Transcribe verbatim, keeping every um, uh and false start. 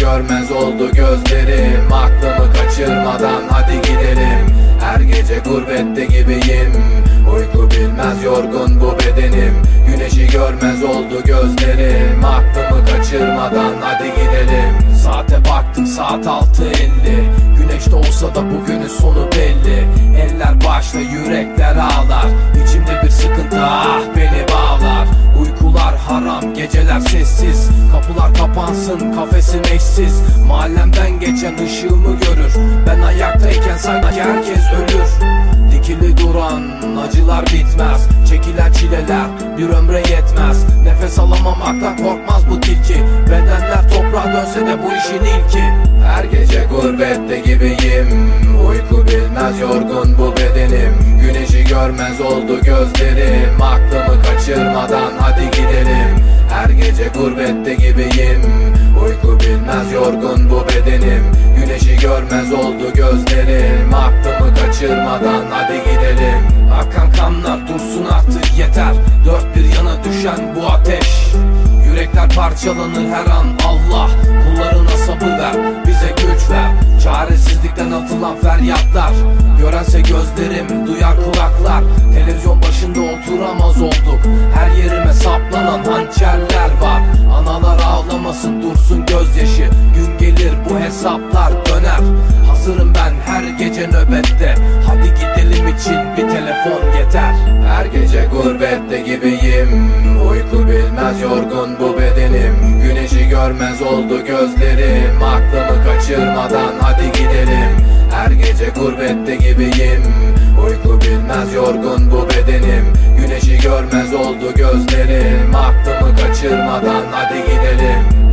görmez oldu gözlerim. Aklımı kaçırmadan hadi gidelim. Her gece gurbette gibiyim. Uyku bilmez yorgun bu bedenim. Güneşi görmez oldu gözlerim. Aklımı kaçırmadan hadi gidelim. Saate baktım, saat altı elli. Güneş de olsa da bugünün sonu belli. Eller başta, yürekler ağlar. İçimde bir sıkıntı ah beni bağlar. Uykular haram, geceler sessiz. Kapılar kapansın, kafesim eşsiz. Mahallemden geçen ışığımı görür. Ben ayaktayken sanki herkes ölür. Dikili duran acılar bitmez. Çekilen çileler bir ömre yetmez. Nefes alamamaktan korkmaz bu tilki. Bedenler toprağa dönse de bu işin ilki. Her gece gurbette gibiyim. Uyku bilmez yorgun bu bedenim. Güneşi görmez oldu gözlerim. Aklımı kaçırmadan hadi gidelim. Her gece gurbette gibiyim. Uyku bilmez yorgun bu bedenim. Güneşi görmez oldu gözlerim. Aklımı kaçırmadan hadi gidelim. Akan kanlar dursun artık yeter. Dört bir yana düşen bu ateş. Yürekler parçalanır her an Allah. Kullarına sabır ver, bize güç ver. Çaresizlikten atılan feryatlar. Görense gözlerim, duyar kulaklar. Televizyon başında oturamaz olduk. Her yerime saplanan hançerler var. Analar ağlamasın, dursun gözyaşı. Gün gelir bu hesaplar döner. Hazırım ben her gece nöbette. Hadi gidelim için bir telefon yeter. Her gece gurbette gibiyim. Uyku bilmez yorgun bu bedenim. Güneşi görmez oldu gözlerim. Aklımı kaçırmadan hadi gidelim. Her gece gurbette gibiyim. Uyku bilmez yorgun bu bedenim. Güneşi görmez oldu gözlerim. Aklımı kaçırmadan hadi gidelim.